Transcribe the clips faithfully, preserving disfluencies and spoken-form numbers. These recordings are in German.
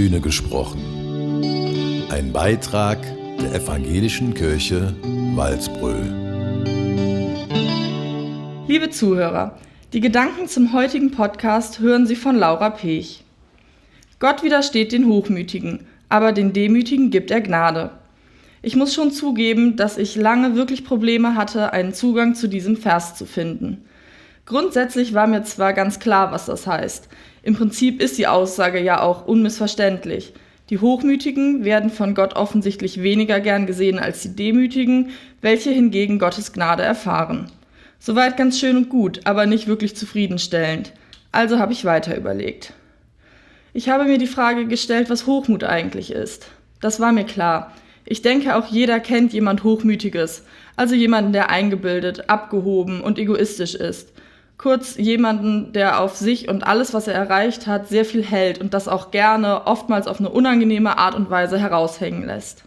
Bühne gesprochen. Ein Beitrag der Evangelischen Kirche Walsbröl. Liebe Zuhörer, die Gedanken zum heutigen Podcast hören Sie von Laura Pech. Gott widersteht den Hochmütigen, aber den Demütigen gibt er Gnade. Ich muss schon zugeben, dass ich lange wirklich Probleme hatte, einen Zugang zu diesem Vers zu finden. Grundsätzlich war mir zwar ganz klar, was das heißt. Im Prinzip ist die Aussage ja auch unmissverständlich. Die Hochmütigen werden von Gott offensichtlich weniger gern gesehen als die Demütigen, welche hingegen Gottes Gnade erfahren. Soweit ganz schön und gut, aber nicht wirklich zufriedenstellend. Also habe ich weiter überlegt. Ich habe mir die Frage gestellt, was Hochmut eigentlich ist. Das war mir klar. Ich denke, auch jeder kennt jemand Hochmütiges, also jemanden, der eingebildet, abgehoben und egoistisch ist. Kurz jemanden, der auf sich und alles, was er erreicht hat, sehr viel hält und das auch gerne, oftmals auf eine unangenehme Art und Weise heraushängen lässt.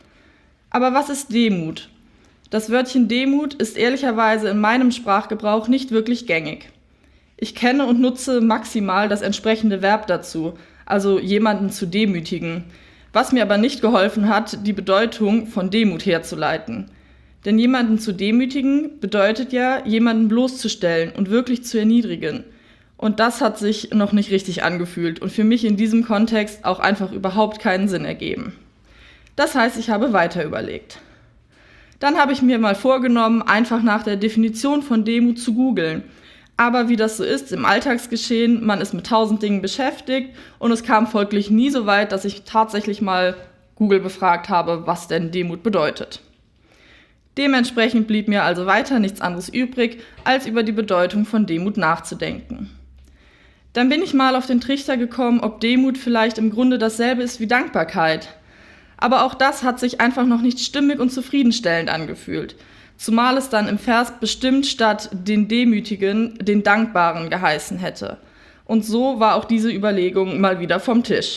Aber was ist Demut? Das Wörtchen Demut ist ehrlicherweise in meinem Sprachgebrauch nicht wirklich gängig. Ich kenne und nutze maximal das entsprechende Verb dazu, also jemanden zu demütigen, was mir aber nicht geholfen hat, die Bedeutung von Demut herzuleiten. Denn jemanden zu demütigen bedeutet ja, jemanden bloßzustellen und wirklich zu erniedrigen. Und das hat sich noch nicht richtig angefühlt und für mich in diesem Kontext auch einfach überhaupt keinen Sinn ergeben. Das heißt, ich habe weiter überlegt. Dann habe ich mir mal vorgenommen, einfach nach der Definition von Demut zu googeln. Aber wie das so ist im Alltagsgeschehen, man ist mit tausend Dingen beschäftigt und es kam folglich nie so weit, dass ich tatsächlich mal Google befragt habe, was denn Demut bedeutet. Dementsprechend blieb mir also weiter nichts anderes übrig, als über die Bedeutung von Demut nachzudenken. Dann bin ich mal auf den Trichter gekommen, ob Demut vielleicht im Grunde dasselbe ist wie Dankbarkeit. Aber auch das hat sich einfach noch nicht stimmig und zufriedenstellend angefühlt. Zumal es dann im Vers bestimmt statt den Demütigen den Dankbaren geheißen hätte. Und so war auch diese Überlegung mal wieder vom Tisch.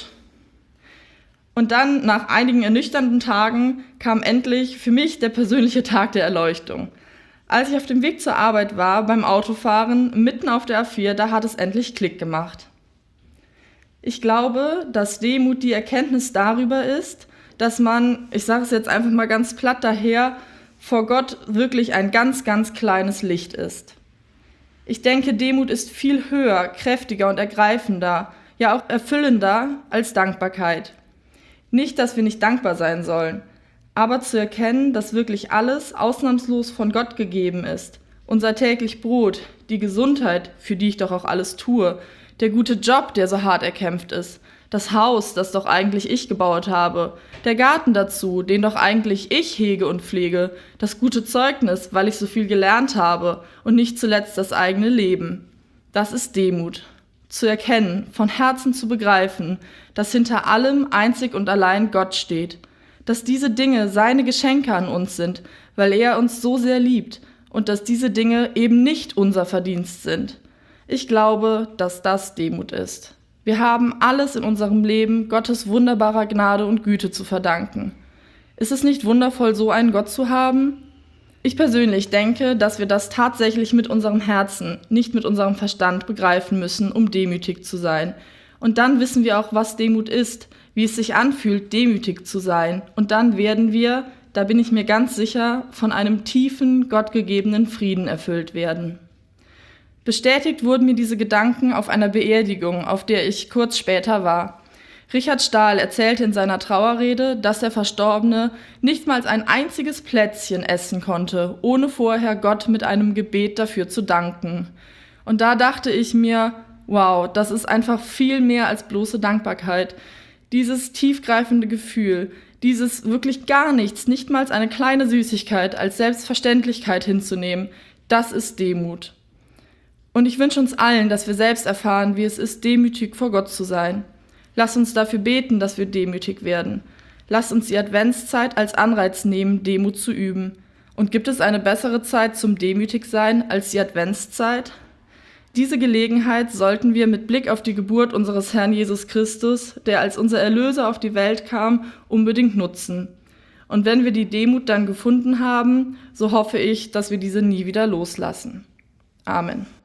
Und dann, nach einigen ernüchternden Tagen, kam endlich für mich der persönliche Tag der Erleuchtung. Als ich auf dem Weg zur Arbeit war, beim Autofahren, mitten auf der A vier, da hat es endlich Klick gemacht. Ich glaube, dass Demut die Erkenntnis darüber ist, dass man, ich sage es jetzt einfach mal ganz platt daher, vor Gott wirklich ein ganz, ganz kleines Licht ist. Ich denke, Demut ist viel höher, kräftiger und ergreifender, ja auch erfüllender als Dankbarkeit. Nicht, dass wir nicht dankbar sein sollen, aber zu erkennen, dass wirklich alles ausnahmslos von Gott gegeben ist. Unser täglich Brot, die Gesundheit, für die ich doch auch alles tue, der gute Job, der so hart erkämpft ist, das Haus, das doch eigentlich ich gebaut habe, der Garten dazu, den doch eigentlich ich hege und pflege, das gute Zeugnis, weil ich so viel gelernt habe und nicht zuletzt das eigene Leben. Das ist Demut. Zu erkennen, von Herzen zu begreifen, dass hinter allem einzig und allein Gott steht, dass diese Dinge seine Geschenke an uns sind, weil er uns so sehr liebt und dass diese Dinge eben nicht unser Verdienst sind. Ich glaube, dass das Demut ist. Wir haben alles in unserem Leben Gottes wunderbarer Gnade und Güte zu verdanken. Ist es nicht wundervoll, so einen Gott zu haben? Ich persönlich denke, dass wir das tatsächlich mit unserem Herzen, nicht mit unserem Verstand begreifen müssen, um demütig zu sein. Und dann wissen wir auch, was Demut ist, wie es sich anfühlt, demütig zu sein. Und dann werden wir, da bin ich mir ganz sicher, von einem tiefen, gottgegebenen Frieden erfüllt werden. Bestätigt wurden mir diese Gedanken auf einer Beerdigung, auf der ich kurz später war. Richard Stahl erzählte in seiner Trauerrede, dass der Verstorbene nicht mal ein einziges Plätzchen essen konnte, ohne vorher Gott mit einem Gebet dafür zu danken. Und da dachte ich mir, wow, das ist einfach viel mehr als bloße Dankbarkeit. Dieses tiefgreifende Gefühl, dieses wirklich gar nichts, nicht mal eine kleine Süßigkeit als Selbstverständlichkeit hinzunehmen, das ist Demut. Und ich wünsche uns allen, dass wir selbst erfahren, wie es ist, demütig vor Gott zu sein. Lass uns dafür beten, dass wir demütig werden. Lass uns die Adventszeit als Anreiz nehmen, Demut zu üben. Und gibt es eine bessere Zeit zum Demütigsein als die Adventszeit? Diese Gelegenheit sollten wir mit Blick auf die Geburt unseres Herrn Jesus Christus, der als unser Erlöser auf die Welt kam, unbedingt nutzen. Und wenn wir die Demut dann gefunden haben, so hoffe ich, dass wir diese nie wieder loslassen. Amen.